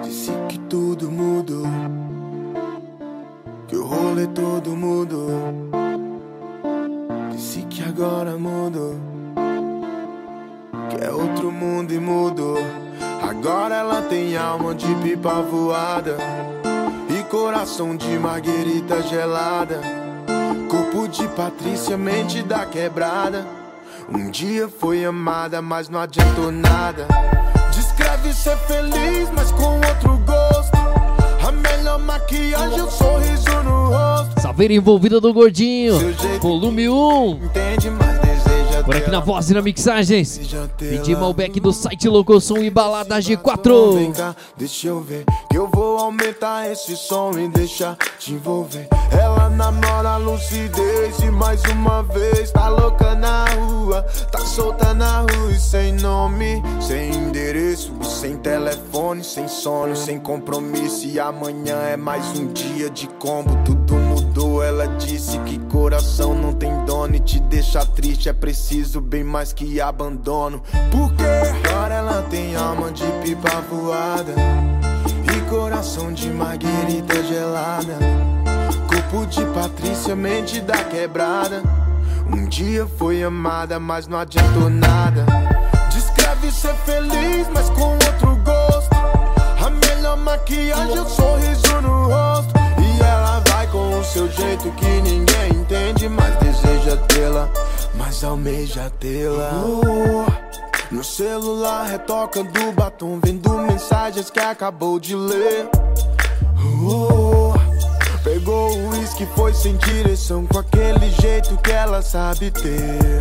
Disse que tudo mudou, que o rolê todo mudou. Disse que agora mudou, que é outro mundo e mudou. Agora ela tem alma de pipa voada e coração de marguerita gelada, corpo de Patrícia, mente da quebrada. Um dia foi amada, mas não adiantou nada. Descreve ser feliz, mas com outro gosto. A melhor maquiagem é o sorriso no rosto. Saveira envolvida do Gordinho, volume 1. Entende, mas deseja Por aqui na voz e na mixagens, DJ Malbec do site Locosom e Balada Vem G4. cá, deixa eu ver, que eu vou aumentar esse som e deixar te envolver. Ela namora a lucidez e mais uma vez tá louca na rua, tá solta na rua e sem nome, sem endereço e sem telefone, sem sono, sem compromisso. E amanhã é mais um dia de combo, tudo mudou. Ela disse que coração não tem dono e te deixa triste é preciso bem mais que abandono. Porque agora ela tem alma de pipa voada e coração de marguerita gelada, corpo de Patrícia, mente da quebrada. Um dia foi amada, mas não adiantou nada. Descreve ser feliz, mas com outro gosto. A melhor maquiagem é o sorriso no rosto. E ela vai com o seu jeito que ninguém entende, mas deseja tê-la, mas almeja tê-la. No celular retoca do batom, vendo mensagens que acabou de ler. Pegou o uísque, foi sem direção, com aquele jeito que ela sabe ter.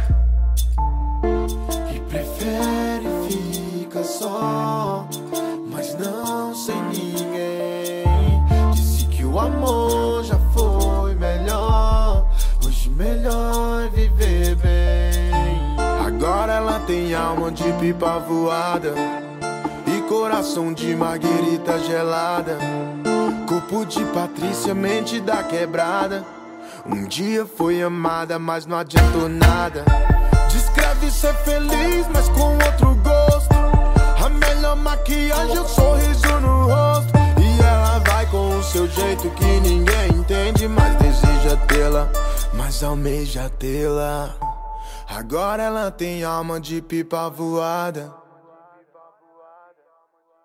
E prefere ficar só, mas não sem ninguém. Disse que o amor já foi melhor, hoje melhor viver bem. Agora ela tem alma de pipa voada e coração de marguerita gelada, corpo de Patrícia, mente da quebrada. Um dia foi amada, mas não adiantou nada. Descreve ser feliz, mas com outro gosto. A melhor maquiagem é o sorriso no rosto. E ela vai com o seu jeito que ninguém entende, mas deseja tê-la, mas almeja tê-la. Agora ela tem alma de pipa voada